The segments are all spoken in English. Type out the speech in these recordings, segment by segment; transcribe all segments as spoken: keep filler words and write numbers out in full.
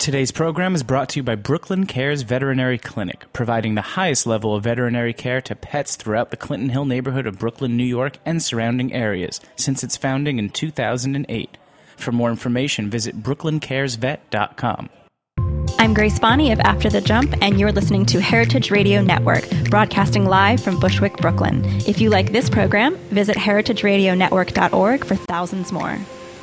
Today's program is brought to you by Brooklyn Cares Veterinary Clinic, providing the highest level of veterinary care to pets throughout the Clinton Hill neighborhood of Brooklyn, New York, and surrounding areas since its founding in two thousand eight. For more information, visit brooklyn cares vet dot com. I'm Grace Bonney of After the Jump, and you're listening to Heritage Radio Network, broadcasting live from Bushwick, Brooklyn. If you like this program, visit heritage radio network dot org for thousands more.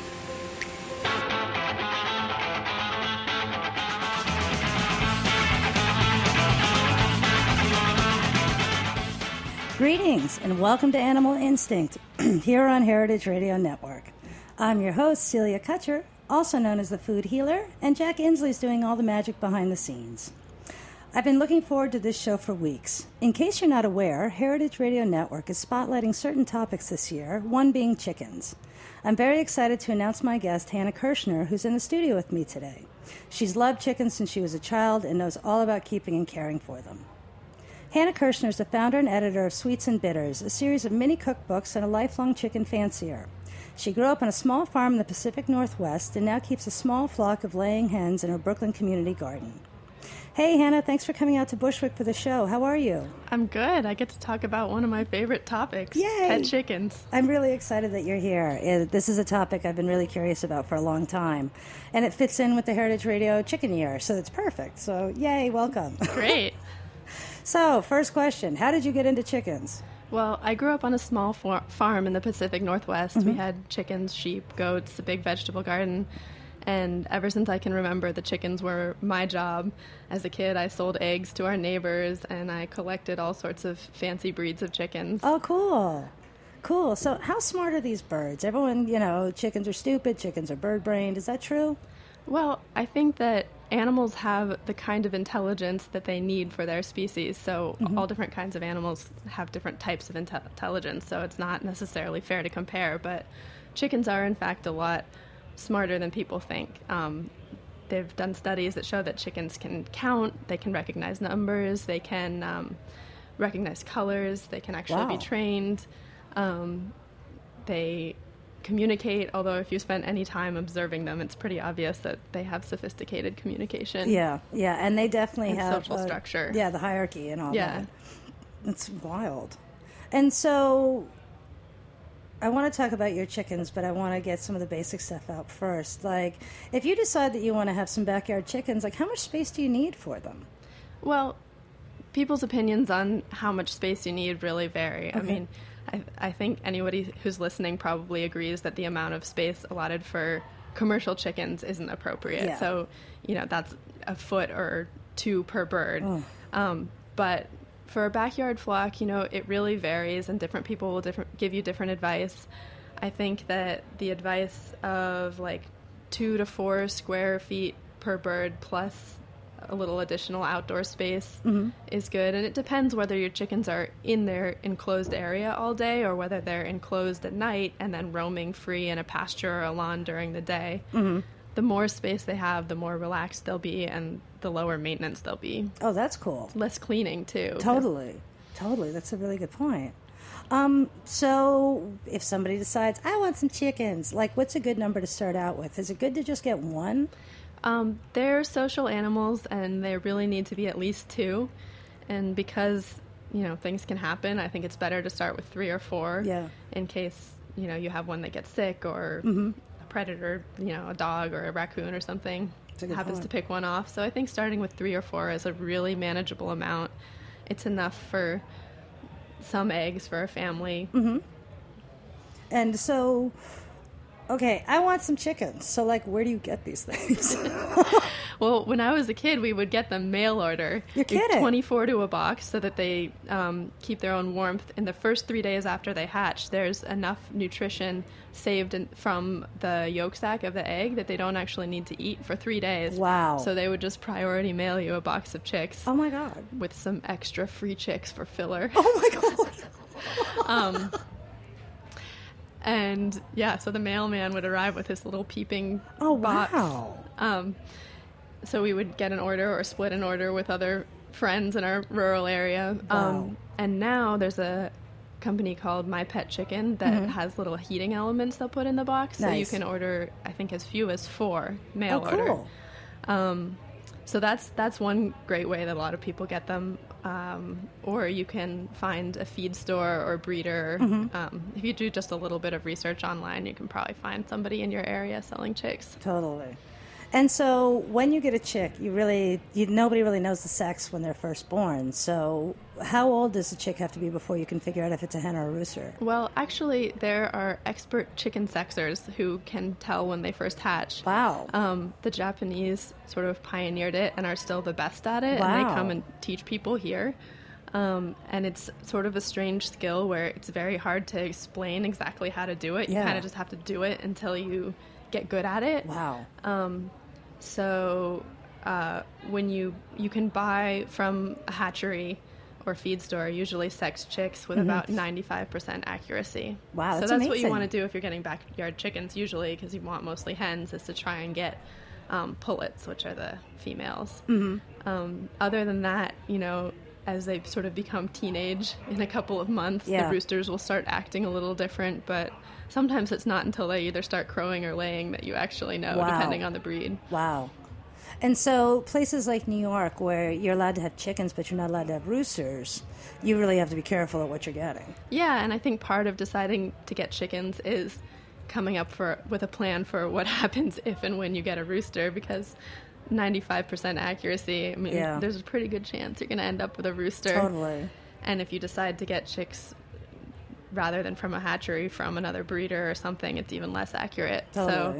Greetings and welcome to Animal Instinct here on Heritage Radio Network. I'm your host, Celia Kutcher, also known as the Food Healer, and Jack Inslee's doing all the magic behind the scenes. I've been looking forward to this show for weeks. In case you're not aware, Heritage Radio Network is spotlighting certain topics this year, one being chickens. I'm very excited to announce my guest, Hannah Kirshner, who's in the studio with me today. She's loved chickens since she was a child and knows all about keeping and caring for them. Hannah Kirshner is the founder and editor of Sweets and Bitters, a series of mini cookbooks and a lifelong chicken fancier. She grew up on a small farm in the Pacific Northwest and now keeps a small flock of laying hens in her Brooklyn community garden. Hey, Hannah, thanks for coming out to Bushwick for the show. How are you? I'm good. I get to talk about one of my favorite topics, Yay! Pet chickens. I'm really excited that you're here. This is a topic I've been really curious about for a long time, and it fits in with the Heritage Radio Chicken Year, so it's perfect. So, yay, welcome. Great. So, first question, how did you get into chickens? Well, I grew up on a small for- farm in the Pacific Northwest. Mm-hmm. We had chickens, sheep, goats, a big vegetable garden. And ever since I can remember, the chickens were my job. As a kid, I sold eggs to our neighbors, and I collected all sorts of fancy breeds of chickens. Oh, cool. Cool. So how smart are these birds? Everyone, you know, chickens are stupid, chickens are bird-brained. Is that true? Well, I think that animals have the kind of intelligence that they need for their species. So mm-hmm. all different kinds of animals have different types of inte- intelligence, so it's not necessarily fair to compare. But chickens are, in fact, a lot smarter than people think. Um, they've done studies that show that chickens can count, they can recognize numbers, they can um, recognize colors, they can actually wow. be trained. Um, they communicate, although if you spend any time observing them, it's pretty obvious that they have sophisticated communication. Yeah, yeah, and they definitely and have social uh, structure. Yeah, the hierarchy and all yeah. that. It's wild. And so I want to talk about your chickens, but I want to get some of the basic stuff out first. Like, if you decide that you want to have some backyard chickens, like, how much space do you need for them? Well, people's opinions on how much space you need really vary. Okay. I mean, I, I think anybody who's listening probably agrees that the amount of space allotted for commercial chickens isn't appropriate. Yeah. So, you know, that's a foot or two per bird. Oh. Um, but for a backyard flock, you know, it really varies, and different people will different, give you different advice. I think that the advice of like two to four square feet per bird plus a little additional outdoor space mm-hmm. is good. And it depends whether your chickens are in their enclosed area all day or whether they're enclosed at night and then roaming free in a pasture or a lawn during the day. Mm-hmm. The more space they have, the more relaxed they'll be and the lower maintenance they'll be. Oh, that's cool. Less cleaning, too. Totally. Totally. That's a really good point. Um, so if somebody decides, I want some chickens, like, what's a good number to start out with? Is it good to just get one? Um, they're social animals, and they really need to be at least two. And because, you know, things can happen, I think it's better to start with three or four. Yeah. In case, you know, you have one that gets sick or mm-hmm. a predator, you know, a dog or a raccoon or something happens point. to pick one off. So I think starting with three or four is a really manageable amount. It's enough for some eggs for a family. Mm-hmm. And so, okay, I want some chickens. So, like, where do you get these things? Well, when I was a kid, we would get them mail order. You're kidding. twenty-four to a box so that they um, keep their own warmth. In the first three days after they hatch, there's enough nutrition saved in, from the yolk sac of the egg that they don't actually need to eat for three days. Wow. So they would just priority mail you a box of chicks. Oh, my God. With some extra free chicks for filler. Oh, my God. um, and, yeah, so the mailman would arrive with his little peeping oh, box. Wow. Um, so we would get an order or split an order with other friends in our rural area. Wow. Um, and now there's a company called My Pet Chicken that mm-hmm. has little heating elements they'll put in the box. Nice. So you can order, I think, as few as four mail oh, order. Cool. Um, so that's that's one great way that a lot of people get them. Um, or you can find a feed store or breeder. Mm-hmm. Um, if you do just a little bit of research online, you can probably find somebody in your area selling chicks. Totally. And so when you get a chick, you really, you, nobody really knows the sex when they're first born. So how old does a chick have to be before you can figure out if it's a hen or a rooster? Well, actually, there are expert chicken sexers who can tell when they first hatch. Wow. Um, the Japanese sort of pioneered it and are still the best at it. Wow. And they come and teach people here. Um, and it's sort of a strange skill where it's very hard to explain exactly how to do it. You Yeah. kind of just have to do it until you get good at it. Wow. Um, so uh, when you you can buy from a hatchery or feed store, usually sex chicks with mm-hmm. about ninety-five percent accuracy. Wow, so that's that's what you amazing. want to do if you're getting backyard chickens, usually, because you want mostly hens, is to try and get um, pullets, which are the females. Mm-hmm. Um, other than that, you know, as they sort of become teenage in a couple of months, Yeah. the roosters will start acting a little different, but sometimes it's not until they either start crowing or laying that you actually know, Wow. depending on the breed. Wow. And so places like New York where you're allowed to have chickens but you're not allowed to have roosters, you really have to be careful at what you're getting. Yeah, and I think part of deciding to get chickens is coming up for with a plan for what happens if and when you get a rooster, because ninety-five percent accuracy, I mean, Yeah. there's a pretty good chance you're going to end up with a rooster. Totally. And if you decide to get chicks rather than from a hatchery, from another breeder or something, it's even less accurate. Totally. So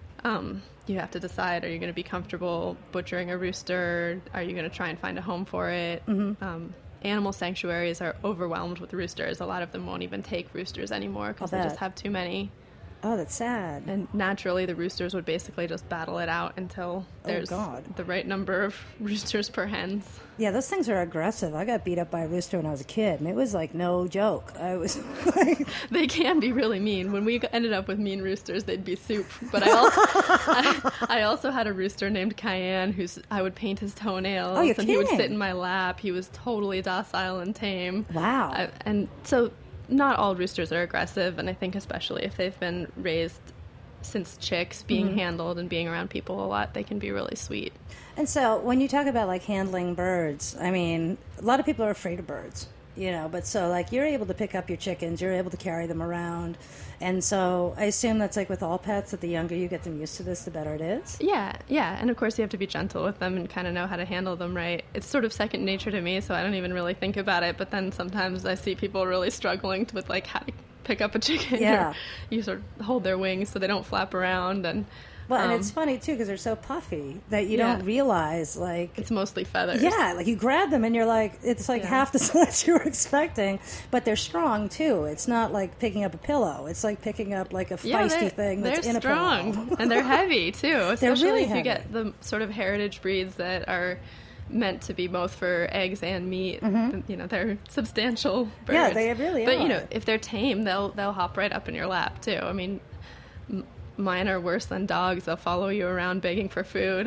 um, you have to decide, are you going to be comfortable butchering a rooster? Are you going to try and find a home for it? Mm-hmm. Um, animal sanctuaries are overwhelmed with roosters. A lot of them won't even take roosters anymore because they bet. just have too many. Oh, that's sad. And naturally, the roosters would basically just battle it out until there's God. the right number of roosters per hens. Yeah, those things are aggressive. I got beat up by a rooster when I was a kid, and it was like no joke. I was like... They can be really mean. When we ended up with mean roosters, they'd be soup. But I also, I, I also had a rooster named Cayenne, who's I would paint his toenails, Oh, you're and he would kidding. sit in my lap. He was totally docile and tame. Wow. I, and so, not all roosters are aggressive, and I think especially if they've been raised since chicks, being Mm-hmm. handled and being around people a lot, they can be really sweet. And so when you talk about like handling birds, I mean, a lot of people are afraid of birds, you know, but so like you're able to pick up your chickens, you're able to carry them around. And so I assume that's like with all pets, that the younger you get them used to this, the better it is. Yeah, yeah. And of course you have to be gentle with them and kind of know how to handle them right. It's sort of second nature to me, so I don't even really think about it. But then sometimes I see people really struggling with like how to pick up a chicken. Yeah. Or you sort of hold their wings so they don't flap around. And Well, and um, it's funny too because they're so puffy that you Yeah. don't realize like it's mostly feathers. yeah, like you grab them and you're like it's like Yeah. half the size you were expecting, but they're strong too. It's not like picking up a pillow. It's like picking up like a Yeah, feisty they're, thing that's they're in a strong. pillow. And they're heavy too, especially really if you heavy. get the sort of heritage breeds that are meant to be both for eggs and meat. You know, they're substantial birds. Mm-hmm. Yeah, they really But you know, are. if they're tame, they'll they'll hop right up in your lap too. I mean, m- mine are worse than dogs. They'll follow you around begging for food,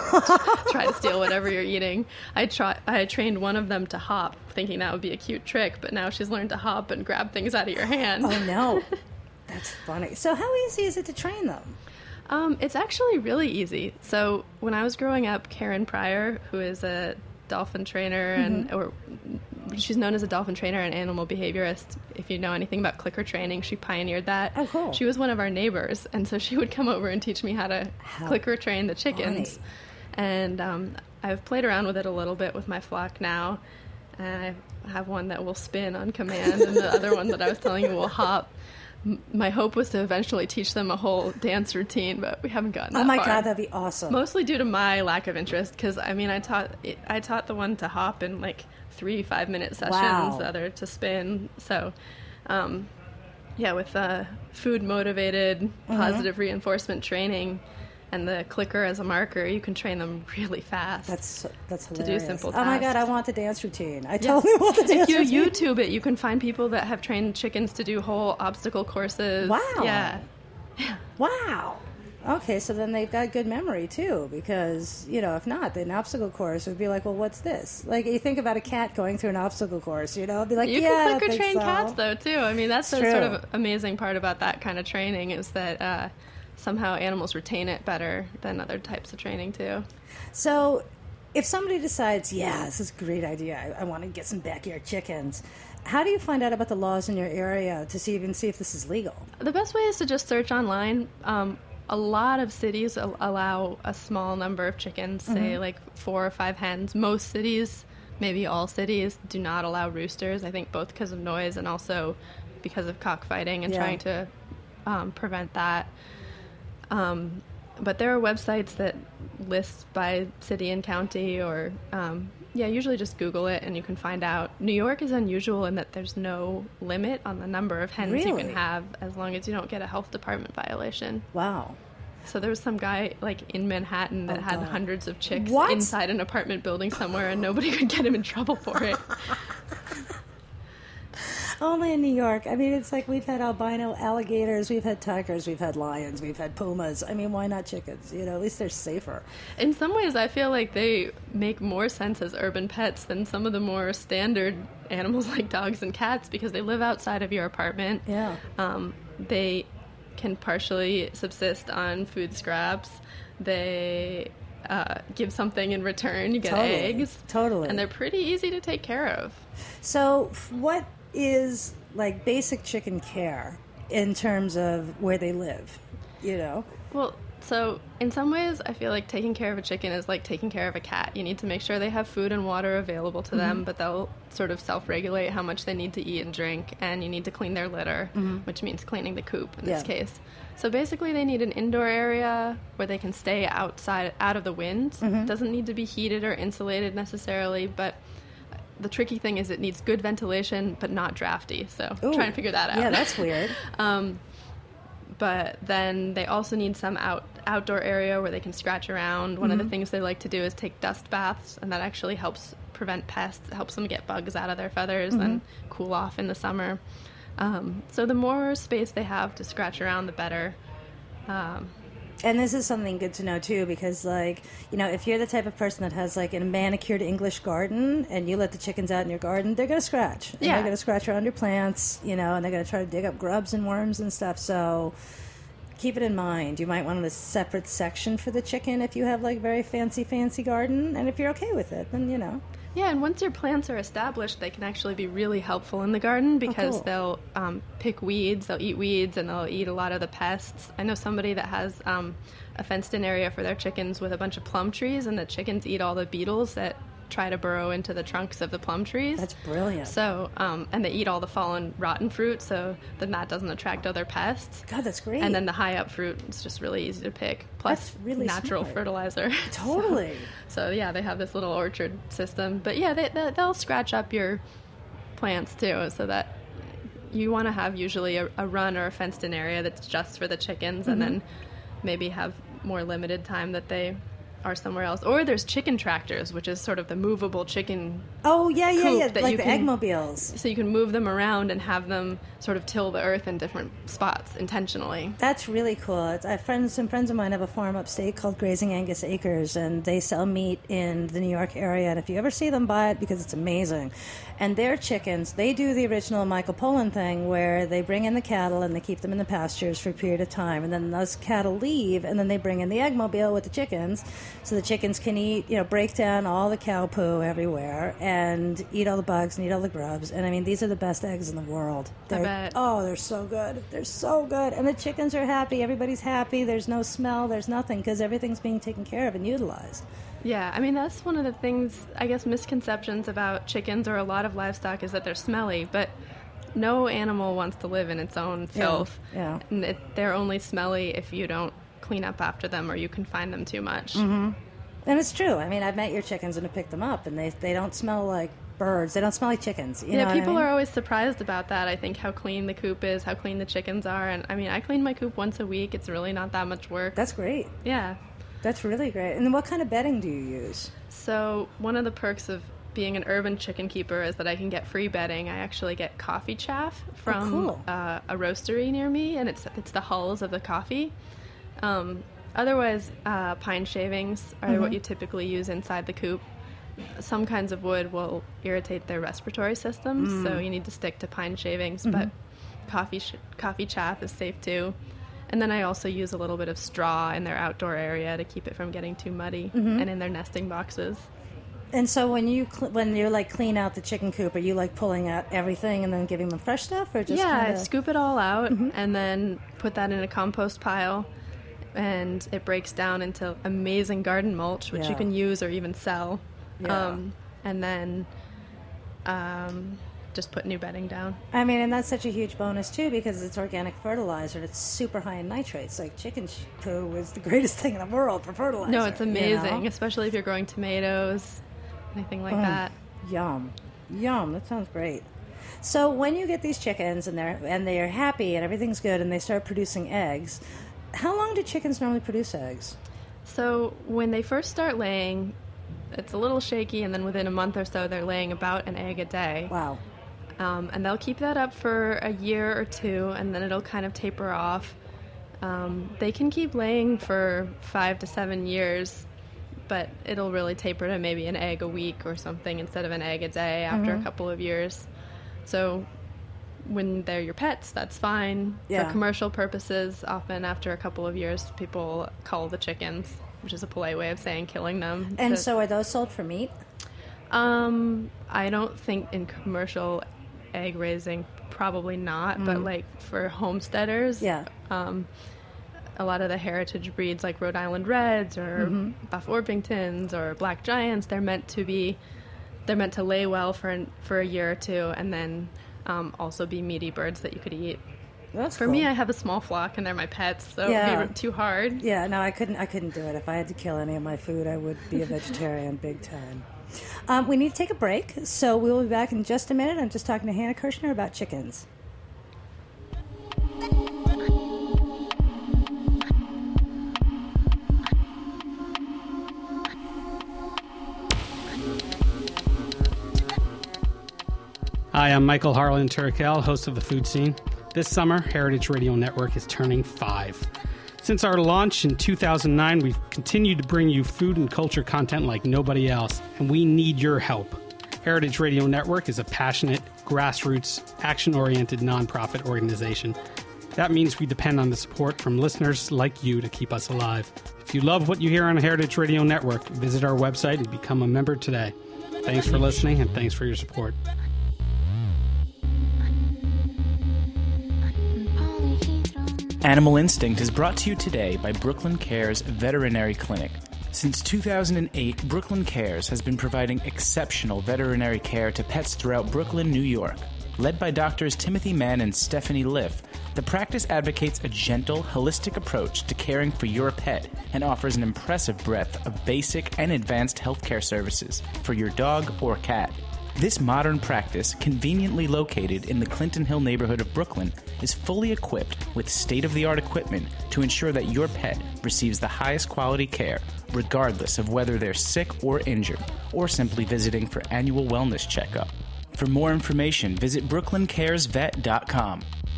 try to steal whatever you're eating. I try. I trained one of them to hop, thinking that would be a cute trick, but now she's learned to hop and grab things out of your hand. Oh no, that's funny. So how easy is it to train them? Um, it's actually really easy. So when I was growing up, Karen Pryor, who is a dolphin trainer and or she's known as a dolphin trainer and animal behaviorist. If you know anything about clicker training, she pioneered that. Oh, cool. She was one of our neighbors, and so she would come over and teach me how to How clicker train the chickens. funny. And um, I've played around with it a little bit with my flock now. And I have one that will spin on command, and the other one that I was telling you will hop. My hope was to eventually teach them a whole dance routine, but we haven't gotten that Oh my far. god, that'd be awesome. Mostly due to my lack of interest, because I mean, I taught I taught the one to hop in like three five minute sessions, Wow. the other to spin. So, um, yeah, with uh, food motivated Mm-hmm. positive reinforcement training and the clicker as a marker, you can train them really fast. That's that's do hilarious. simple Oh my god, tasks. I want the dance routine. I totally want the dance If you routine. YouTube it, you can find people that have trained chickens to do whole obstacle courses. Wow. Yeah. Wow. Okay, so then they've got good memory too, because you know if not, then an obstacle course would be like, well, what's this? Like you think about a cat going through an obstacle course, you know, it'd be like, You yeah, I can don't clicker think train so. cats though too. I mean, that's It's the sort true. of amazing part about that kind of training is that uh, somehow animals retain it better than other types of training too. So if somebody decides, yeah, this is a great idea, I, I want to get some backyard chickens, how do you find out about the laws in your area to see even see if this is legal? The best way is to just search online. Um, a lot of cities al- allow a small number of chickens, say mm-hmm. like four or five hens. Most cities, maybe all cities, do not allow roosters, I think both because of noise and also because of cockfighting and yeah. trying to um, prevent that. Um, but there are websites that list by city and county or, um, yeah, usually just Google it and you can find out. New York is unusual in that there's no limit on the number of hens really? you can have as long as you don't get a health department violation. Wow. So there was some guy, like, in Manhattan that oh, had God. hundreds of chicks what? inside an apartment building somewhere and nobody could get him in trouble for it. Only in New York. I mean, it's like we've had albino alligators, we've had tigers, we've had lions, we've had pumas. I mean, why not chickens? You know, at least they're safer. In some ways, I feel like they make more sense as urban pets than some of the more standard animals like dogs and cats because they live outside of your apartment. Yeah. Um, they can partially subsist on food scraps. They uh, give something in return. You get totally. eggs. Totally. And they're pretty easy to take care of. So what is like basic chicken care in terms of where they live, you know? Well, so in some ways, I feel like taking care of a chicken is like taking care of a cat. You need to make sure they have food and water available to mm-hmm. them, but they'll sort of self-regulate how much they need to eat and drink, and you need to clean their litter, mm-hmm. which means cleaning the coop in yeah. this case. So basically, they need an indoor area where they can stay outside, out of the wind. Mm-hmm. It doesn't need to be heated or insulated necessarily, but the tricky thing is it needs good ventilation, but not drafty. So Ooh, try and figure that out. Yeah, that's weird. um, but then they also need some out outdoor area where they can scratch around. One mm-hmm. of the things they like to do is take dust baths, and that actually helps prevent pests. It helps them get bugs out of their feathers mm-hmm. and cool off in the summer. Um, so the more space they have to scratch around, the better. Um, And this is something good to know, too, because, like, you know, if you're the type of person that has, like, a manicured English garden and you let the chickens out in your garden, they're going to scratch. And yeah. they're going to scratch around your plants, you know, and they're going to try to dig up grubs and worms and stuff. So keep it in mind. You might want a separate section for the chicken if you have, like, very fancy, fancy garden. And if you're okay with it, then, you know. Yeah, and once your plants are established, they can actually be really helpful in the garden because oh, cool. they'll um, pick weeds, they'll eat weeds, and they'll eat a lot of the pests. I know somebody that has um, a fenced-in area for their chickens with a bunch of plum trees, and the chickens eat all the beetles that try to burrow into the trunks of the plum trees. That's brilliant. So, um, and they eat all the fallen, rotten fruit, so then that doesn't attract other pests. God, that's great. And then the high-up fruit is just really easy to pick, plus that's really natural smart. fertilizer. Totally. so, so, yeah, they have this little orchard system. But, yeah, they, they, they'll scratch up your plants, too, so that you want to have usually a, a run or a fenced-in area that's just for the chickens, mm-hmm. and then maybe have more limited time that they are somewhere else. Or there's chicken tractors, which is sort of the movable chicken Oh, yeah, yeah, yeah, that like you the can, eggmobiles. So you can move them around and have them sort of till the earth in different spots intentionally. That's really cool. It's, I have friends, some friends of mine have a farm upstate called Grazing Angus Acres, and they sell meat in the New York area. And if you ever see them, buy it because it's amazing. And their chickens, they do the original Michael Pollan thing where they bring in the cattle and they keep them in the pastures for a period of time. And then those cattle leave, and then they bring in the eggmobile with the chickens so the chickens can eat, you know, break down all the cow poo everywhere and eat all the bugs and eat all the grubs. And I mean, these are the best eggs in the world. They're, I bet. Oh, they're so good. They're so good. And the chickens are happy. Everybody's happy. There's no smell. There's nothing because everything's being taken care of and utilized. Yeah, I mean, that's one of the things, I guess, misconceptions about chickens or a lot of livestock is that they're smelly, but no animal wants to live in its own filth. Yeah, yeah. And it, they're only smelly if you don't clean up after them or you confine them too much. Mm-hmm. And it's true. I mean, I've met your chickens and have picked them up, and they they don't smell like birds. They don't smell like chickens. You yeah, know people what I mean? are always surprised about that. I think how clean the coop is, how clean the chickens are. And I mean, I clean my coop once a week. It's really not that much work. That's great. Yeah. That's really great. And then what kind of bedding do you use? So one of the perks of being an urban chicken keeper is that I can get free bedding. I actually get coffee chaff from oh, cool. uh, a roastery near me, and it's it's the hulls of the coffee. Um, otherwise, uh, pine shavings are mm-hmm. what you typically use inside the coop. Some kinds of wood will irritate their respiratory systems, mm. so you need to stick to pine shavings, mm-hmm. but coffee sh- coffee chaff is safe too. And then I also use a little bit of straw in their outdoor area to keep it from getting too muddy, mm-hmm. and in their nesting boxes. And so when you cl- when you like clean out the chicken coop, are you like pulling out everything and then giving them fresh stuff, or just yeah, kinda... I scoop it all out mm-hmm. and then put that in a compost pile, and it breaks down into amazing garden mulch, which yeah. you can use or even sell. Yeah. Um, and then um, just put new bedding down. I mean, and that's such a huge bonus too, because it's organic fertilizer and it's super high in nitrates. Like chicken poo is the greatest thing in the world for fertilizer. No, it's amazing, you know? Especially if you're growing tomatoes. Anything like mm, that. Yum. Yum. That sounds great. So when you get these chickens and they're and they're happy and everything's good and they start producing eggs, how long do chickens normally produce eggs? So when they first start laying, it's a little shaky, and then within a month or so they're laying about an egg a day. Wow. Um, and they'll keep that up for a year or two, and then it'll kind of taper off. Um, they can keep laying for five to seven years, but it'll really taper to maybe an egg a week or something instead of an egg a day after mm-hmm. a couple of years. So when they're your pets, that's fine. Yeah. For commercial purposes, often after a couple of years, people cull the chickens, which is a polite way of saying killing them. And to, so are those sold for meat? Um, I don't think in commercial egg raising, probably not, mm. but like for homesteaders, yeah. um, a lot of the heritage breeds like Rhode Island Reds or mm-hmm. Buff Orpingtons or Black Giants, they're meant to be, they're meant to lay well for an, for a year or two, and then um, also be meaty birds that you could eat. That's for cool. me, I have a small flock and they're my pets, so yeah. it would be too hard. Yeah, no, I couldn't. I couldn't do it. If I had to kill any of my food, I would be a vegetarian, big time. Um, we need to take a break, so we will be back in just a minute. I'm just talking to Hannah Kirshner about chickens. Hi, I'm Michael Harlan Turkel, host of The Food Scene. This summer, Heritage Radio Network is turning five. Since our launch in two thousand nine, we've continued to bring you food and culture content like nobody else, and we need your help. Heritage Radio Network is a passionate, grassroots, action-oriented nonprofit organization. That means we depend on the support from listeners like you to keep us alive. If you love what you hear on Heritage Radio Network, visit our website and become a member today. Thanks for listening, and thanks for your support. Animal Instinct is brought to you today by Brooklyn Cares Veterinary Clinic. Since two thousand eight, Brooklyn Cares has been providing exceptional veterinary care to pets throughout Brooklyn, New York. Led by doctors Timothy Mann and Stephanie Liff, the practice advocates a gentle, holistic approach to caring for your pet and offers an impressive breadth of basic and advanced healthcare services for your dog or cat. This modern practice, conveniently located in the Clinton Hill neighborhood of Brooklyn, is fully equipped with state-of-the-art equipment to ensure that your pet receives the highest quality care, regardless of whether they're sick or injured, or simply visiting for annual wellness checkup. For more information, visit brooklyn cares vet dot com.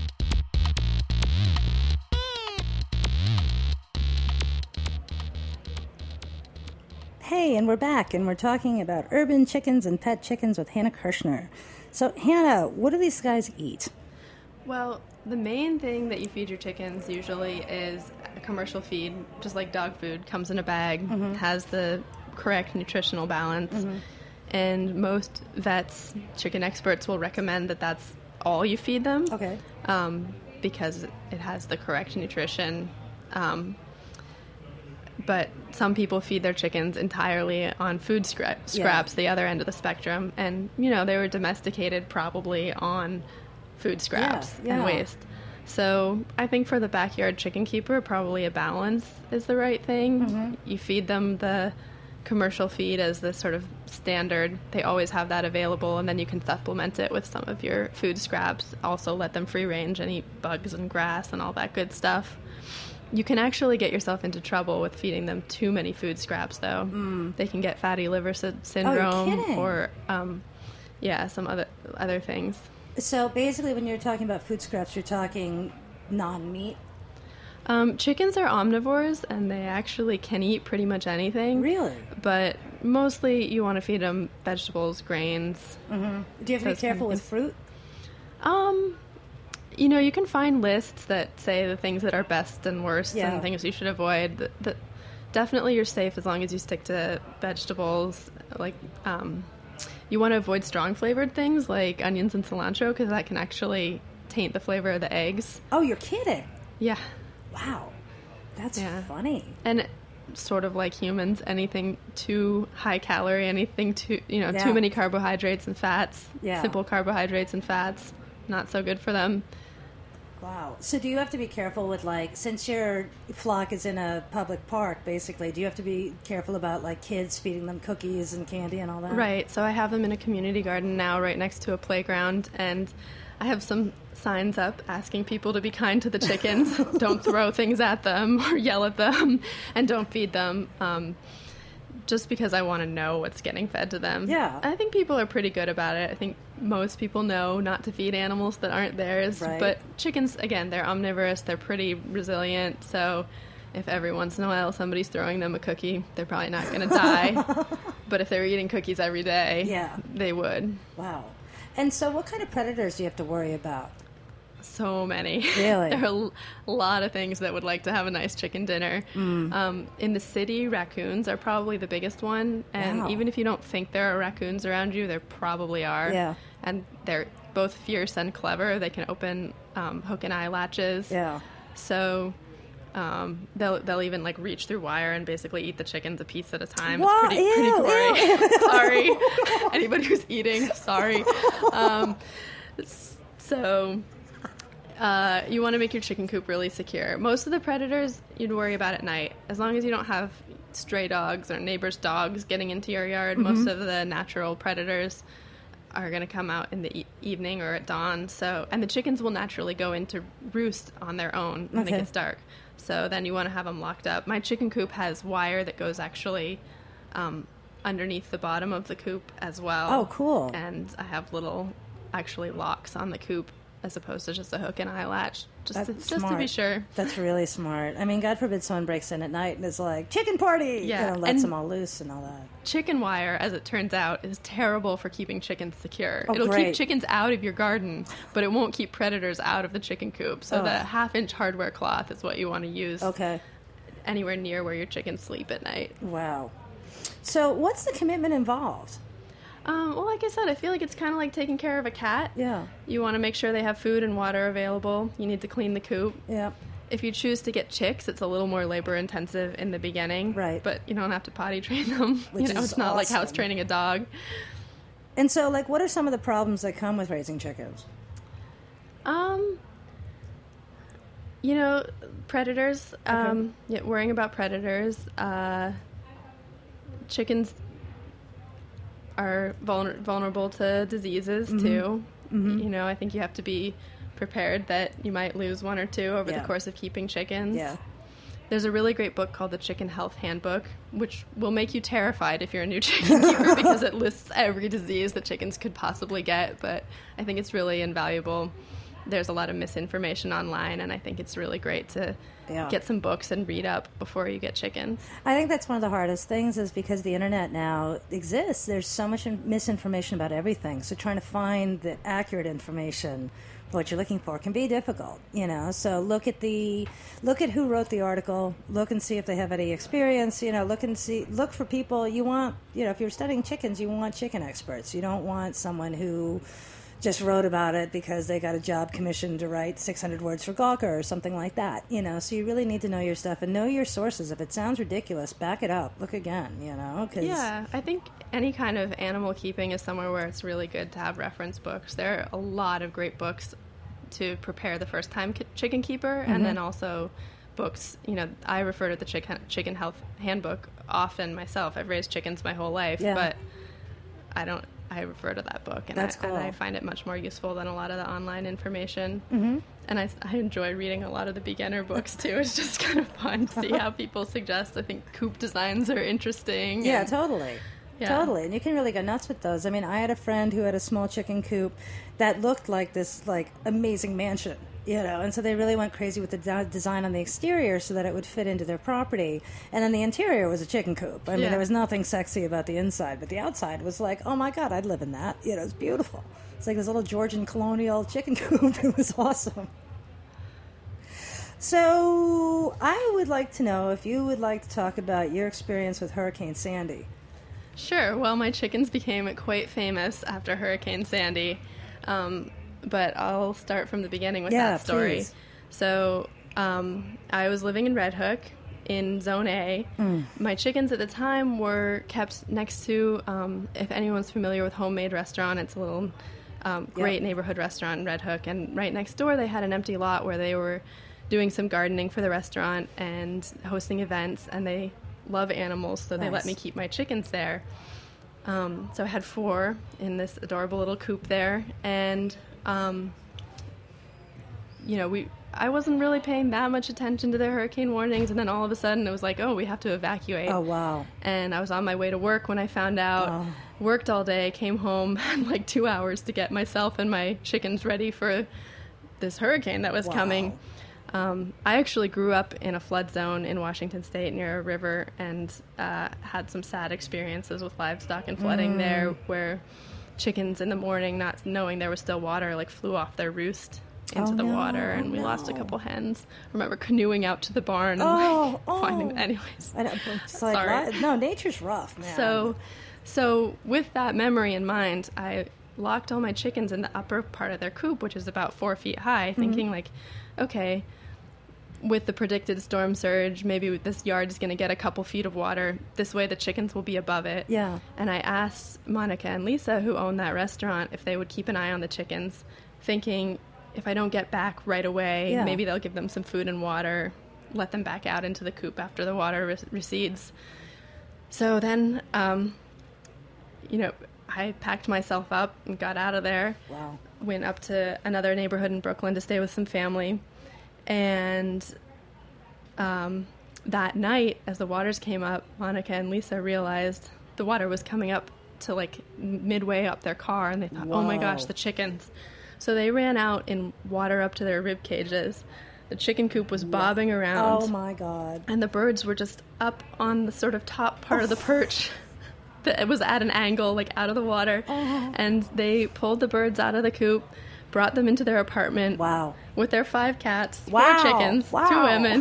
Hey, and we're back, and we're talking about urban chickens and pet chickens with Hannah Kirshner. So, Hannah, what do these guys eat? Well, the main thing that you feed your chickens usually is a commercial feed, just like dog food, comes in a bag, mm-hmm. has the correct nutritional balance, mm-hmm. and most vets, chicken experts, will recommend that that's all you feed them. Okay. Um, because it has the correct nutrition. Um, but some people feed their chickens entirely on food scra- scraps, yeah. the other end of the spectrum. And, you know, they were domesticated probably on food scraps yeah, yeah. and waste. So I think for the backyard chicken keeper, probably a balance is the right thing. Mm-hmm. You feed them the commercial feed as the sort of standard. They always have that available, and then you can supplement it with some of your food scraps. Also let them free range and eat bugs and grass and all that good stuff. You can actually get yourself into trouble with feeding them too many food scraps, though. Mm. They can get fatty liver sy- syndrome oh, or, um, yeah, some other other things. So basically, when you're talking about food scraps, you're talking non-meat? Um, chickens are omnivores, and they actually can eat pretty much anything. Really? But mostly you want to feed them vegetables, grains. Mm-hmm. Do you have to be careful with fruit? Um... You know, you can find lists that say the things that are best and worst Yeah. and things you should avoid. The, the, definitely you're safe as long as you stick to vegetables. Like, um, you want to avoid strong flavored things like onions and cilantro because that can actually taint the flavor of the eggs. Oh, you're kidding. Yeah. Wow. That's Yeah. funny. And sort of like humans, anything too high calorie, anything too, you know, Yeah. too many carbohydrates and fats, Yeah. simple carbohydrates and fats, not so good for them. Wow. So do you have to be careful with, like, since your flock is in a public park, basically, do you have to be careful about, like, kids feeding them cookies and candy and all that? Right. So I have them in a community garden now right next to a playground, and I have some signs up asking people to be kind to the chickens. Don't throw things at them or yell at them, and don't feed them. Um, just because I want to know what's getting fed to them. Yeah. I think people are pretty good about it. I think most people know not to feed animals that aren't theirs. Right. But chickens, again, they're omnivorous. They're pretty resilient. So if every once in a while somebody's throwing them a cookie, they're probably not going to die. But if they're eating cookies every day, Yeah. they would. Wow. And so what kind of predators do you have to worry about? So many. Really? There are a l- a lot of things that would like to have a nice chicken dinner. Mm. Um, in the city, raccoons are probably the biggest one. And Wow. even if you don't think there are raccoons around you, there probably are. Yeah. And they're both fierce and clever. They can open um, hook and eye latches. Yeah. So um, they'll they'll even like reach through wire and basically eat the chickens a piece at a time. Wow, It's pretty, ew, pretty gory. Sorry, anybody who's eating. Sorry. Um, s- so. Uh, you want to make your chicken coop really secure. Most of the predators you'd worry about at night. As long as you don't have stray dogs or neighbors' dogs getting into your yard, Mm-hmm. most of the natural predators are going to come out in the e- evening or at dawn. So, and the chickens will naturally go into roost on their own when Okay. it gets dark. So then you want to have them locked up. My chicken coop has wire that goes actually um, underneath the bottom of the coop as well. Oh, cool. And I have little actually locks on the coop as opposed to just a hook and eye latch, just to, That's just to smart. be sure. That's really smart. I mean, God forbid someone breaks in at night and is like, chicken party! Yeah, And lets and- them all loose and all that. Chicken wire, as it turns out, is terrible for keeping chickens secure. Oh, It'll great. keep chickens out of your garden, but it won't keep predators out of the chicken coop. So Oh. the half-inch hardware cloth is what you want to use Okay. anywhere near where your chickens sleep at night. Wow. So what's the commitment involved? Um, well, like I said, I feel like it's kind of like taking care of a cat. Yeah. You want to make sure they have food and water available. You need to clean the coop. Yeah. If you choose to get chicks, it's a little more labor intensive in the beginning. Right. But you don't have to potty train them. Which you know, is it's not like house awesome. training a dog. And so, like, what are some of the problems that come with raising chickens? Um, you know, predators. Um, yeah, worrying about predators. Uh, chickens are vulner- vulnerable to diseases too. Mm-hmm. You know, I think you have to be prepared that you might lose one or two over Yeah. the course of keeping chickens. Yeah. There's a really great book called The Chicken Health Handbook, which will make you terrified if you're a new chicken keeper because it lists every disease that chickens could possibly get. But I think it's really invaluable. There's a lot of misinformation online, and I think it's really great to Yeah. get some books and read up before you get chickens. I think that's one of the hardest things is because the internet now exists. There's so much in- misinformation about everything. So trying to find the accurate information for what you're looking for can be difficult, you know. So look at the look at who wrote the article, look and see if they have any experience, you know, look and see look for people you want, you know, if you're studying chickens, you want chicken experts. You don't want someone who just wrote about it because they got a job commissioned to write six hundred words for Gawker or something like that, you know. So you really need to know your stuff and know your sources. If it sounds ridiculous, back it up. Look again, you know. 'Cause Yeah, I think any kind of animal keeping is somewhere where it's really good to have reference books. There are a lot of great books to prepare the first time ki- chicken keeper, Mm-hmm. and then also books. You know, I refer to the chicken chicken health handbook often myself. I've raised chickens my whole life, Yeah. but I don't. I refer to that book, and, That's I, and I cool. find it much more useful than a lot of the online information. Mm-hmm. And I, I enjoy reading a lot of the beginner books too. It's just kind of fun to see how people suggest. I think coop designs are interesting. Yeah, and- totally. Yeah. Totally. And you can really go nuts with those. I mean, I had a friend who had a small chicken coop that looked like this, like, amazing mansion. You know, and so they really went crazy with the de- design on the exterior so that it would fit into their property. And then the interior was a chicken coop. I mean, Yeah. there was nothing sexy about the inside, but the outside was like, oh my God, I'd live in that. You know, it's beautiful. It's like this little Georgian colonial chicken coop. It was awesome. So I would like to know if you would like to talk about your experience with Hurricane Sandy. Sure. Well, my chickens became quite famous after Hurricane Sandy. Um, but I'll start from the beginning with Yeah, that story. please. So um, I was living in Red Hook in Zone A. Mm. My chickens at the time were kept next to, um, if anyone's familiar with Homemade Restaurant, it's a little um, great Yep. neighborhood restaurant in Red Hook. And right next door they had an empty lot where they were doing some gardening for the restaurant and hosting events, and they love animals, so they let Nice. me keep my chickens there. Um, so I had four in this adorable little coop there, and um, you know, we I wasn't really paying that much attention to the hurricane warnings, and then all of a sudden it was like, oh, we have to evacuate. Oh, wow. And I was on my way to work when I found out. Oh. Worked all day, came home, had like two hours to get myself and my chickens ready for this hurricane that was Wow. coming. Um, I actually grew up in a flood zone in Washington State near a river, and uh, had some sad experiences with livestock and flooding Mm. there, where chickens in the morning, not knowing there was still water, like flew off their roost into Oh, the no. water, and Oh, we lost a no. couple hens. I remember canoeing out to the barn and Oh, like, finding oh. anyways. I know, it's like, Sorry. what? No, nature's rough, man. So, so with that memory in mind, I locked all my chickens in the upper part of their coop, which is about four feet high, Mm-hmm. thinking like, okay, with the predicted storm surge, maybe this yard is going to get a couple feet of water. This way the chickens will be above it. Yeah. And I asked Monica and Lisa, who own that restaurant, if they would keep an eye on the chickens, thinking if I don't get back right away, Yeah. maybe they'll give them some food and water, let them back out into the coop after the water re- recedes. So then, um, you know, I packed myself up and got out of there. Wow. Went up to another neighborhood in Brooklyn to stay with some family. And um, that night, as the waters came up, Monica and Lisa realized the water was coming up to like midway up their car, and they thought, oh my gosh, Whoa. the chickens. So they ran out in water up to their rib cages. The chicken coop was bobbing around. Oh, my God. And the birds were just up on the sort of top part of the perch. that It was at an angle, like out of the water. Oh. And they pulled the birds out of the coop, brought them into their apartment. Wow. With their five cats, Wow. four chickens, Wow. two women.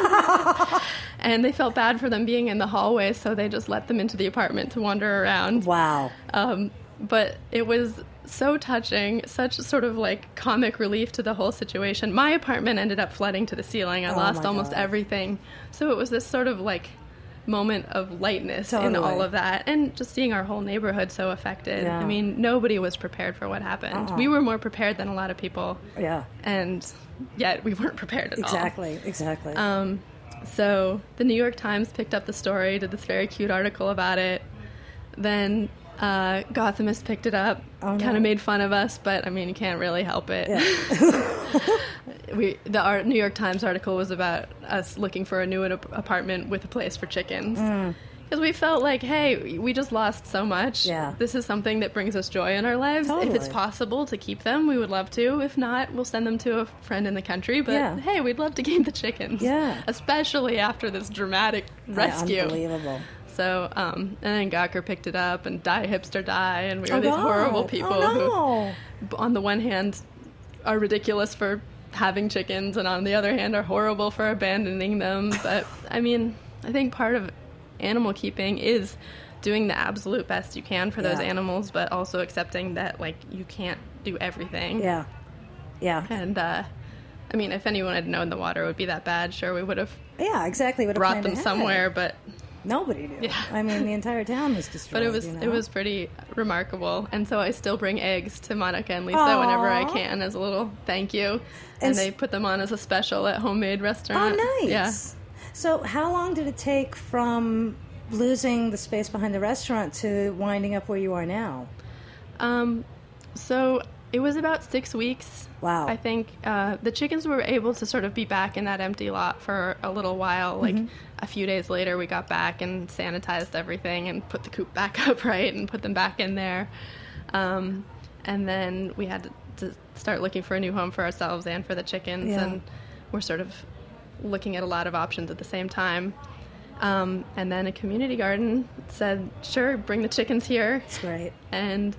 And they felt bad for them being in the hallway, so they just let them into the apartment to wander around. Wow. Um, but it was so touching, such sort of like comic relief to the whole situation. My apartment ended up flooding to the ceiling. I Oh lost my almost God. everything. So it was this sort of like moment of lightness in Totally. all of that, and just seeing our whole neighborhood so affected. Yeah. I mean, nobody was prepared for what happened. Uh-uh. We were more prepared than a lot of people, Yeah. and yet we weren't prepared at Exactly. Exactly. all. Um, so the New York Times picked up the story, did this very cute article about it. Then uh, Gothamist picked it up, Oh, no. kind of made fun of us, but I mean, you can't really help it. Yeah. we the art, New York Times article was about us looking for a new ap- apartment with a place for chickens. Because we felt like, hey, we just lost so much. Yeah. This is something that brings us joy in our lives. If it's Totally. possible to keep them, we would love to. If not, we'll send them to a friend in the country. But Yeah. hey, we'd love to keep the chickens. Yeah. Especially after this dramatic rescue. Unbelievable. So, um, and then Gawker picked it up, and Die Hipster Die, and we were Oh, these God. horrible people Oh, who, no. b- on the one hand, are ridiculous for having chickens, and on the other hand, are horrible for abandoning them. But, I mean, I think part of animal keeping is doing the absolute best you can for those Yeah. animals, but also accepting that, like, you can't do everything. Yeah. Yeah. And, uh, I mean, if anyone had known the water would be that bad, sure, we would have Yeah, exactly. What a brought plan them ahead. somewhere, but... Nobody knew. Yeah. I mean, the entire town was destroyed. But it was you know? it was pretty remarkable, and so I still bring eggs to Monica and Lisa Aw. whenever I can as a little thank you, and, And s- they put them on as a special at Homemade Restaurant. Oh, nice. Yeah. So, how long did it take from losing the space behind the restaurant to winding up where you are now? Um, so it was about six weeks. Wow. I think uh, the chickens were able to sort of be back in that empty lot for a little while. Like Mm-hmm. a few days later, we got back and sanitized everything and put the coop back up right and put them back in there. Um, and then we had to start looking for a new home for ourselves and for the chickens, Yeah. and we're sort of looking at a lot of options at the same time. Um, and then a community garden said, sure, bring the chickens here. It's great. And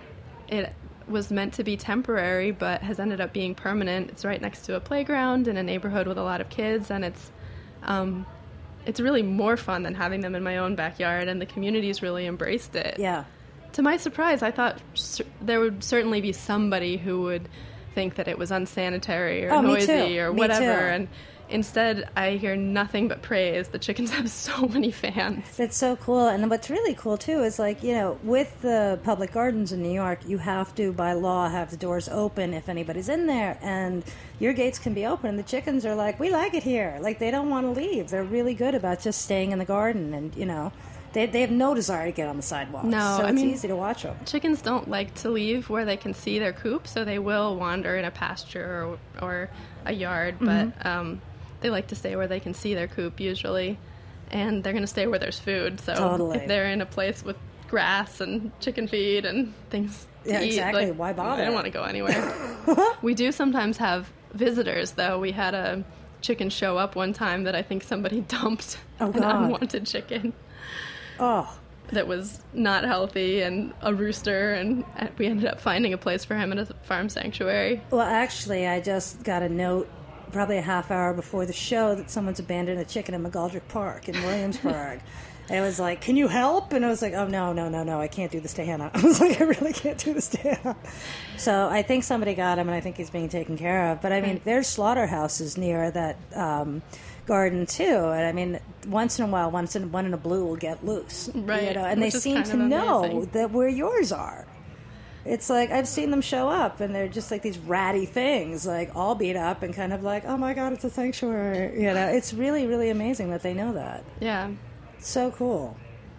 it was meant to be temporary, but has ended up being permanent. It's right next to a playground in a neighborhood with a lot of kids, and it's um, it's really more fun than having them in my own backyard, and the community's really embraced it. Yeah. To my surprise, I thought cer- there would certainly be somebody who would think that it was unsanitary or Oh, me noisy too. or Me whatever, too. and instead I hear nothing but praise. The chickens have so many fans. It's so cool. And what's really cool, too, is like, you know, with the public gardens in New York, you have to, by law, have the doors open if anybody's in there. And your gates can be open. And the chickens are like, we like it here. Like, they don't want to leave. They're really good about just staying in the garden. And, you know, they, they have no desire to get on the sidewalk. No, so I it's mean, easy to watch them. Chickens don't like to leave where they can see their coop, so they will wander in a pasture or, or a yard, Mm-hmm. but um, they like to stay where they can see their coop usually, and they're going to stay where there's food. So Totally. if they're in a place with grass and chicken feed and things to Yeah, eat, exactly. like, Why bother? They don't want to go anywhere. We do sometimes have visitors, though. We had a chicken show up one time that I think somebody dumped Oh, an God. unwanted chicken Oh, that was not healthy, and a rooster, and we ended up finding a place for him in a farm sanctuary. well, actually, I just got a note probably a half hour before the show that someone's abandoned a chicken in McGoldrick Park in Williamsburg. And it was like, can you help? And I was like, oh, no, no, no, no, I can't do this to Hannah. I was like, I really can't do this to Hannah. So I think somebody got him, and I think he's being taken care of. But, I mean, there's slaughterhouses near that um, garden, too. And, I mean, once in a while, once in, one in a blue will get loose. Right, You know? And they which is seem kind to of know amazing. that where yours are. It's like, I've seen them show up, and they're just like these ratty things, like all beat up and kind of like, oh my God, it's a sanctuary. You know, it's really, really amazing that they know that. Yeah. So cool.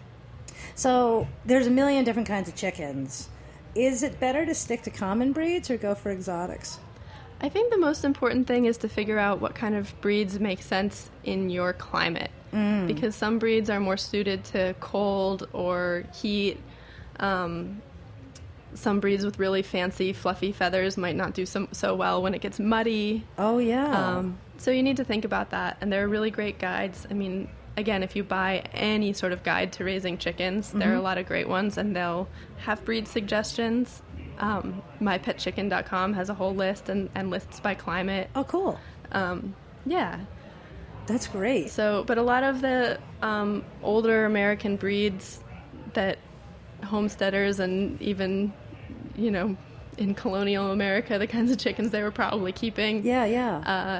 So there's a million different kinds of chickens. Is it better to stick to common breeds or go for exotics? I think the most important thing is to figure out what kind of breeds make sense in your climate. Mm. Because some breeds are more suited to cold or heat. Um, some breeds with really fancy, fluffy feathers might not do so, so well when it gets muddy. Oh, yeah. Um, so you need to think about that. And there are really great guides. I mean, again, if you buy any sort of guide to raising chickens, mm-hmm. there are a lot of great ones, and they'll have breed suggestions. Um, my pet chicken dot com has a whole list and, and lists by climate. Oh, cool. Um, yeah. That's great. So, but a lot of the um, older American breeds that homesteaders and even, you know, in colonial America, the kinds of chickens they were probably keeping, Yeah, yeah. uh,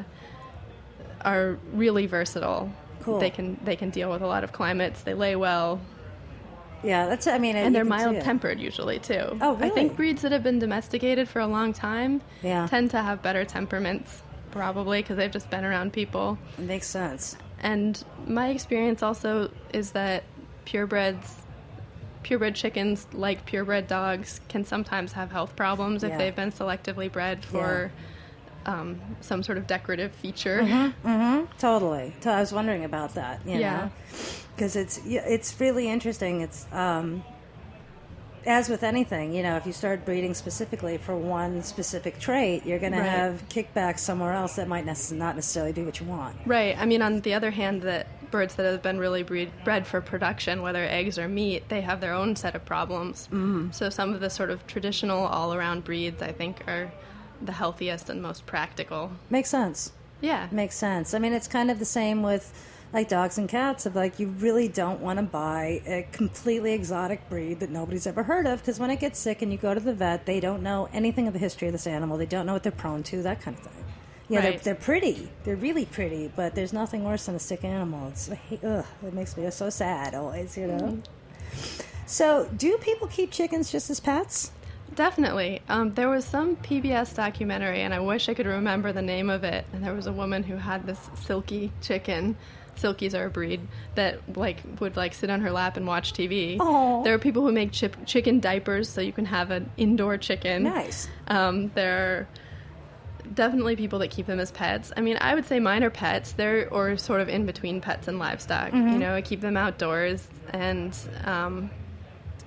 are really versatile. Cool. They can they can deal with a lot of climates. They lay well, yeah, that's, I mean... and you they're can see it. mild-tempered usually too. Oh, I really? think breeds that have been domesticated for a long time Yeah. tend to have better temperaments, probably because they've just been around people. It makes sense. And my experience also is that purebreds, purebred chickens, like purebred dogs, can sometimes have health problems Yeah. if they've been selectively bred for um, some sort of decorative feature. Mm-hmm. Totally. So I was wondering about that, you Yeah. know? Because it's, yeah, it's really interesting. It's... Um, as with anything, you know, if you start breeding specifically for one specific trait, you're going Right. to have kickbacks somewhere else that might nec- not necessarily be what you want. Right. I mean, on the other hand, that birds that have been really breed, bred for production, whether eggs or meat, they have their own set of problems. Mm-hmm. So some of the sort of traditional all-around breeds, I think, are the healthiest and most practical. Makes sense. Yeah. Makes sense. I mean, it's kind of the same with like dogs and cats of like, you really don't want to buy a completely exotic breed that nobody's ever heard of, because when it gets sick and you go to the vet, they don't know anything of the history of this animal. They don't know what they're prone to, that kind of thing. Yeah, Right. they're, they're pretty. They're really pretty, but there's nothing worse than a sick animal. It's, I hate, ugh, it makes me so sad always, you know? Mm-hmm. So, do people keep chickens just as pets? Definitely. Um, there was some P B S documentary, and I wish I could remember the name of it, and there was a woman who had this silky chicken. Silkies are a breed that like would like sit on her lap and watch T V. Aw. There are people who make chip- chicken diapers so you can have an indoor chicken. Nice. Um, there are definitely people that keep them as pets. I mean, I would say mine are pets. They're or sort of in between pets and livestock. Mm-hmm. You know, I keep them outdoors, and um,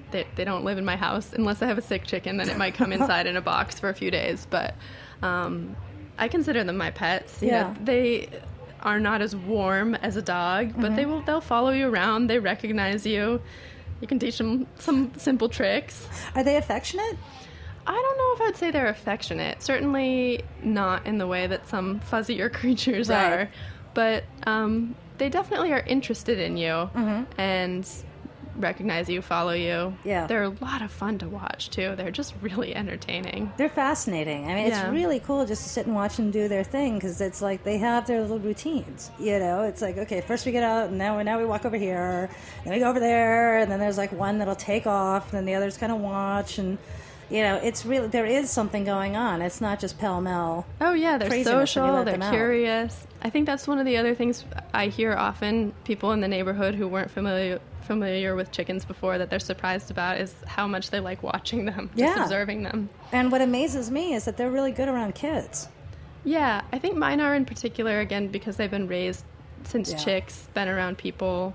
they, they don't live in my house unless I have a sick chicken. Then it might come inside in a box for a few days. But um, I consider them my pets. You Yeah. know, they are not as warm as a dog, but Mm-hmm. they will they'll follow you around. They recognize you. You can teach them some simple tricks. Are they affectionate? I don't know if I'd say they're affectionate. Certainly not in the way that some fuzzier creatures Right. are. But um, they definitely are interested in you Mm-hmm. and recognize you, follow you. Yeah. They're a lot of fun to watch, too. They're just really entertaining. They're fascinating. I mean, Yeah. it's really cool just to sit and watch them do their thing because it's like they have their little routines. You know, it's like, okay, first we get out, and now we, now we walk over here, then we go over there, and then there's like one that'll take off, and then the others kind of watch, and you know, it's really there is something going on. It's not just pell mell. Oh, yeah, they're Craziness when you social, let they're them out. curious. I think that's one of the other things I hear often, people in the neighborhood who weren't familiar familiar with chickens before, that they're surprised about is how much they like watching them, just Yeah. observing them. And what amazes me is that they're really good around kids. Yeah, I think mine are in particular, again, because they've been raised since Yeah. chicks, been around people,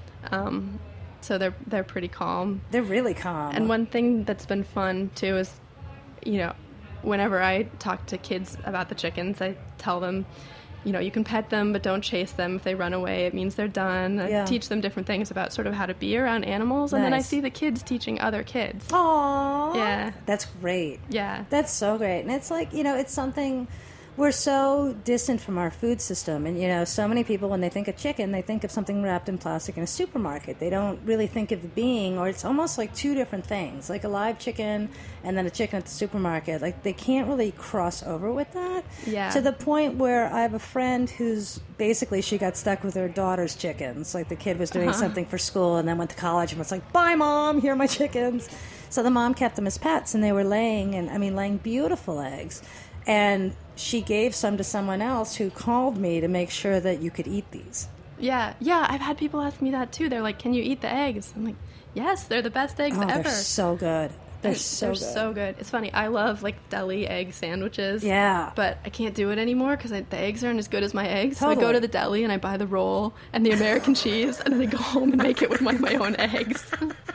um, so they're they're pretty calm. They're really calm. And one thing that's been fun, too, is, you know, whenever I talk to kids about the chickens, I tell them, you know, you can pet them, but don't chase them. If they run away, it means they're done. I Yeah. teach them different things about sort of how to be around animals, and then I Nice. see the kids teaching other kids. Aww. Yeah. That's great. Yeah. That's so great. And it's like, you know, it's something, we're so distant from our food system. And, you know, so many people, when they think of chicken, they think of something wrapped in plastic in a supermarket. They don't really think of the being, or it's almost like two different things, like a live chicken and then a chicken at the supermarket. Like, they can't really cross over with that. Yeah. To the point where I have a friend who's basically, she got stuck with her daughter's chickens. Like, the kid was doing Uh-huh. something for school and then went to college and was like, bye, Mom, here are my chickens. So the mom kept them as pets, and they were laying, and I mean, laying beautiful eggs. And she gave some to someone else who called me to make sure that you could eat these. Yeah, yeah, I've had people ask me that, too. They're like, can you eat the eggs? I'm like, yes, they're the best eggs Oh, ever. they're so good. They're And so they're good. so good. It's funny. I love like deli egg sandwiches. Yeah. But I can't do it anymore because the eggs aren't as good as my eggs. So I Totally. go to the deli and I buy the roll and the American cheese, and then I go home and make it with one of my own eggs.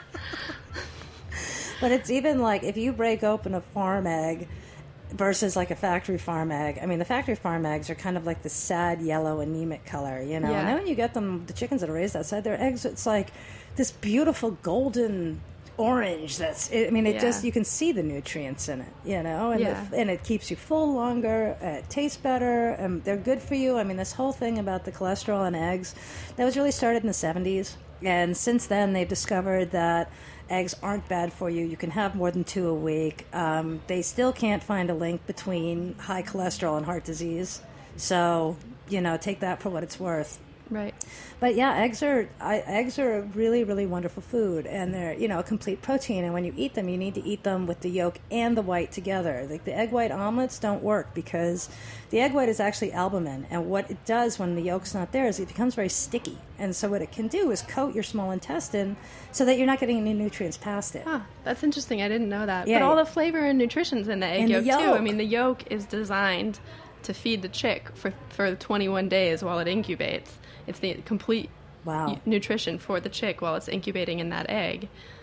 But it's even like if you break open a farm egg versus like a factory farm egg. I mean, the factory farm eggs are kind of like the sad yellow anemic color, you know. Yeah. And then when you get them, the chickens that are raised outside, their eggs, it's like this beautiful golden orange. That's, I mean, it Yeah. just, you can see the nutrients in it, you know, and, Yeah. the, and it keeps you full longer. Uh, it tastes better, and they're good for you. I mean, this whole thing about the cholesterol in eggs, that was really started in the seventies. And since then, they've discovered that eggs aren't bad for you. You can have more than two a week. Um, they still can't find a link between high cholesterol and heart disease. So, you know, take that for what it's worth. Right. But yeah, eggs are I, eggs are a really, really wonderful food, and they're, you know, a complete protein. And when you eat them, you need to eat them with the yolk and the white together. Like the egg white omelets don't work because the egg white is actually albumin, and what it does when the yolk's not there is it becomes very sticky. And so what it can do is coat your small intestine so that you're not getting any nutrients past it. Huh, that's interesting. I didn't know that. Yeah. But all the flavor and nutrition's in the egg In the yolk, too. I yolk. mean, the yolk is designed to feed the chick for, for twenty-one days while it incubates. It's the complete Wow. u- nutrition for the chick while it's incubating in that egg.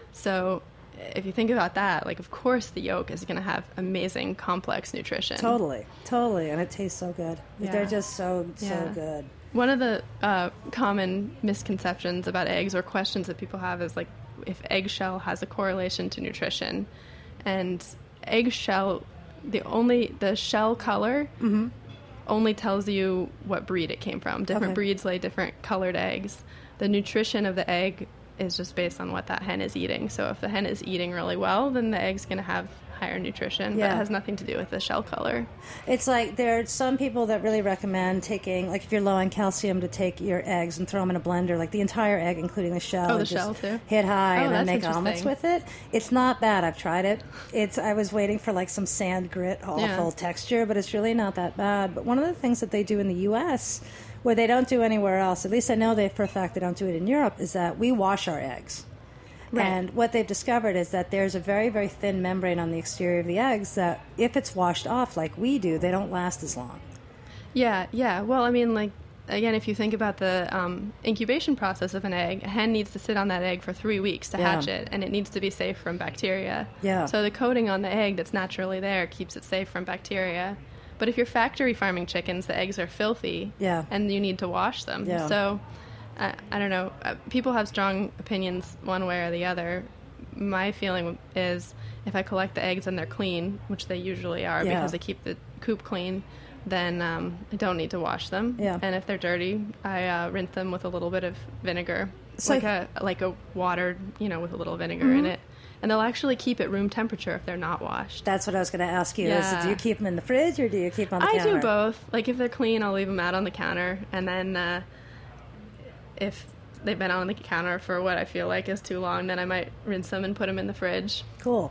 So if you think about that, like, of course the yolk is going to have amazing, complex nutrition. Totally, totally, and it tastes so good. Yeah. They're just so, so Yeah. good. One of the uh, common misconceptions about eggs or questions that people have is, like, if eggshell has a correlation to nutrition. And eggshell, the only, the shell color only tells you what breed it came from. Different Okay. breeds lay different colored eggs. The nutrition of the egg is just based on what that hen is eating. So if the hen is eating really well, then the egg's going to have higher nutrition. But Yeah. it has nothing to do with the shell color. It's like there are some people that really recommend taking, like if you're low on calcium, to take your eggs and throw them in a blender, like the entire egg, including the shell. Oh, the and just shell, too? Hit high Oh, and then that's make omelets interesting. with it. It's not bad. I've tried it. It's I was waiting for like some sand grit, awful Yeah. texture, but it's really not that bad. But one of the things that they do in the U S, where they don't do anywhere else, at least I know they for a fact they don't do it in Europe, is that we wash our eggs. Right. And what they've discovered is that there's a very, very thin membrane on the exterior of the eggs that if it's washed off like we do, they don't last as long. Yeah, yeah. Well, I mean, like, again, if you think about the um, incubation process of an egg, a hen needs to sit on that egg for three weeks to Yeah. hatch it, and it needs to be safe from bacteria. Yeah. So the coating on the egg that's naturally there keeps it safe from bacteria. But if you're factory farming chickens, the eggs are filthy, Yeah. and you need to wash them. Yeah. So, I, I don't know. Uh, people have strong opinions one way or the other. My feeling is if I collect the eggs and they're clean, which they usually are Yeah. because they keep the coop clean, then um, I don't need to wash them. Yeah. And if they're dirty, I uh, rinse them with a little bit of vinegar, So- like a like a watered, you know, with a little vinegar Mm-hmm. in it. And they'll actually keep at room temperature if they're not washed. That's what I was going to ask you. Is Yeah. do you keep them in the fridge or do you keep them on the I counter? do both. Like if they're clean, I'll leave them out on the counter, and then uh, if they've been on the counter for what I feel like is too long, then I might rinse them and put them in the fridge. Cool.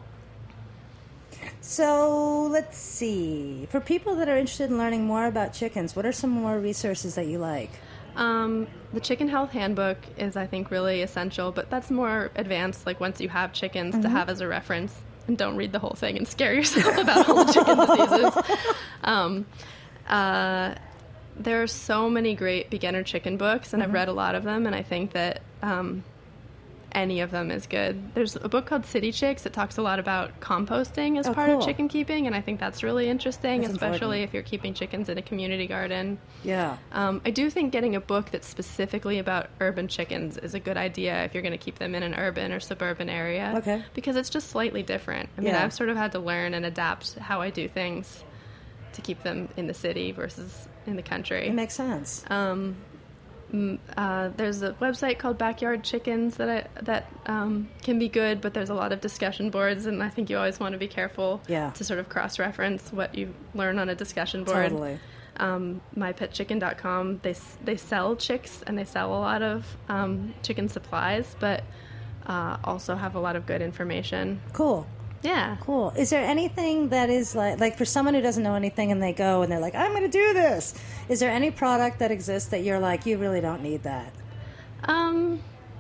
So let's see. For people that are interested in learning more about chickens, what are some more resources that you like? Um, the Chicken Health Handbook is, I think, really essential, but that's more advanced, like once you have chickens, Mm-hmm. to have as a reference. And don't read the whole thing and scare yourself about all the chicken diseases. Um, uh, there are so many great beginner chicken books, and Mm-hmm. I've read a lot of them, and I think that um, any of them is good. There's a book called City Chicks that talks a lot about composting as Oh, part cool. of chicken keeping, and I think that's really interesting, That's especially important. if you're keeping chickens in a community garden. Yeah. Um, I do think getting a book that's specifically about urban chickens is a good idea if you're going to keep them in an urban or suburban area. Okay. Because it's just slightly different. I mean, Yeah. I've sort of had to learn and adapt how I do things to keep them in the city versus in the country. It makes sense. Um, mm, uh, there's a website called Backyard Chickens that I, that um, can be good, but there's a lot of discussion boards, and I think you always want to be careful Yeah. to sort of cross-reference what you learn on a discussion board. Totally. Um, my pet chicken dot com, they s- they sell chicks and they sell a lot of um, chicken supplies, but uh, also have a lot of good information. Cool. Yeah. Cool. Is there anything that is like, like for someone who doesn't know anything and they go and they're like, I'm going to do this. Is there any product that exists that you're like, you really don't need that? Um,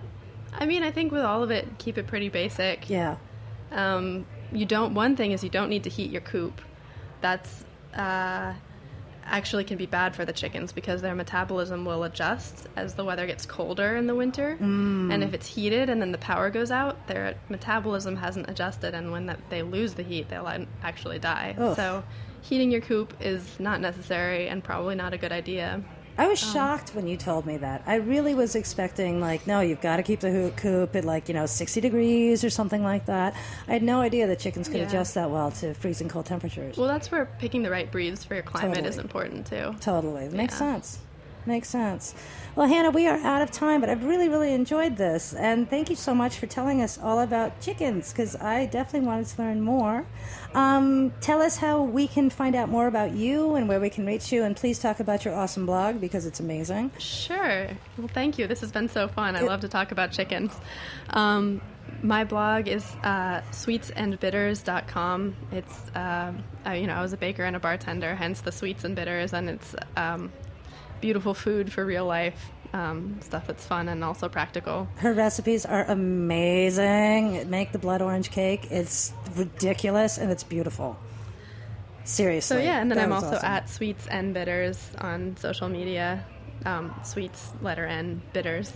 I mean, I think with all of it, keep it pretty basic. Yeah. Um, you don't. One thing is you don't need to heat your coop. That's uh, actually can be bad for the chickens because their metabolism will adjust as the weather gets colder in the winter. Mm. And if it's heated and then the power goes out, their metabolism hasn't adjusted, and when that, they lose the heat, they'll actually die. Oof. So heating your coop is not necessary and probably not a good idea. I was Um, shocked when you told me that. I really was expecting, like, no, you've got to keep the hoo- coop at, like, you know, sixty degrees or something like that. I had no idea that chickens could Yeah. adjust that well to freezing cold temperatures. Well, that's where picking the right breeds for your climate Totally. is important too. Totally. Makes Yeah. sense. Makes sense. Well, Hannah, we are out of time, but I've really, really enjoyed this. And thank you so much for telling us all about chickens, because I definitely wanted to learn more. Um, tell us how we can find out more about you and where we can reach you. And please talk about your awesome blog, because it's amazing. Sure. Well, thank you. This has been so fun. I love to talk about chickens. Um, my blog is uh, sweets and bitters dot com. It's, uh, I, you know, I was a baker and a bartender, hence the sweets and bitters, and it's um, beautiful food for real life, um, stuff that's fun and also practical. Her recipes are amazing. Make the blood orange cake. It's ridiculous, and it's beautiful. Seriously. So yeah, and then That I'm was also awesome. at Sweets and Bitters on social media. Um, sweets, letter N, bitters.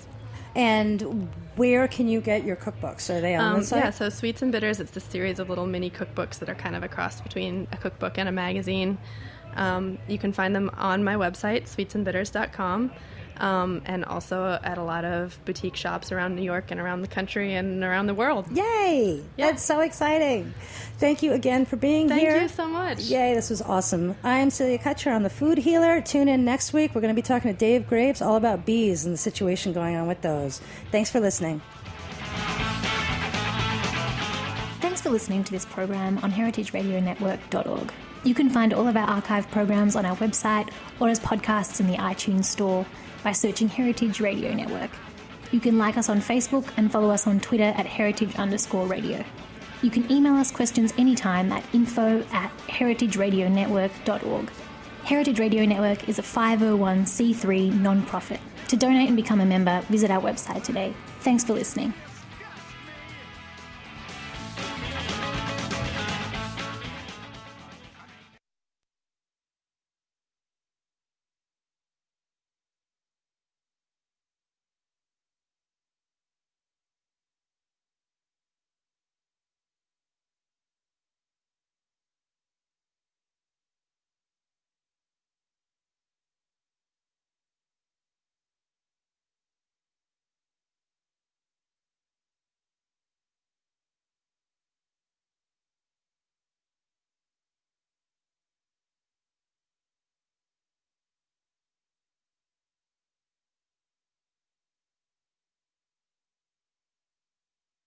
And where can you get your cookbooks? Are they on Um, the site? yeah, so Sweets and Bitters, it's a series of little mini cookbooks that are kind of a cross between a cookbook and a magazine. Um, you can find them on my website, sweets and bitters dot com, um, and also at a lot of boutique shops around New York and around the country and around the world. Yay! Yeah. That's so exciting. Thank you again for being Thank here. you so much. Yay, this was awesome. I'm Celia Kutcher. I'm the Food Healer. Tune in next week. We're going to be talking to Dave Graves all about bees and the situation going on with those. Thanks for listening. Thanks for listening to this program on heritage radio network dot org. You can find all of our archive programs on our website or as podcasts in the iTunes store by searching Heritage Radio Network. You can like us on Facebook and follow us on Twitter at heritage underscore radio. You can email us questions anytime at info at heritage radio network dot org. Heritage Radio Network is a five oh one c three non-profit. To donate and become a member, visit our website today. Thanks for listening.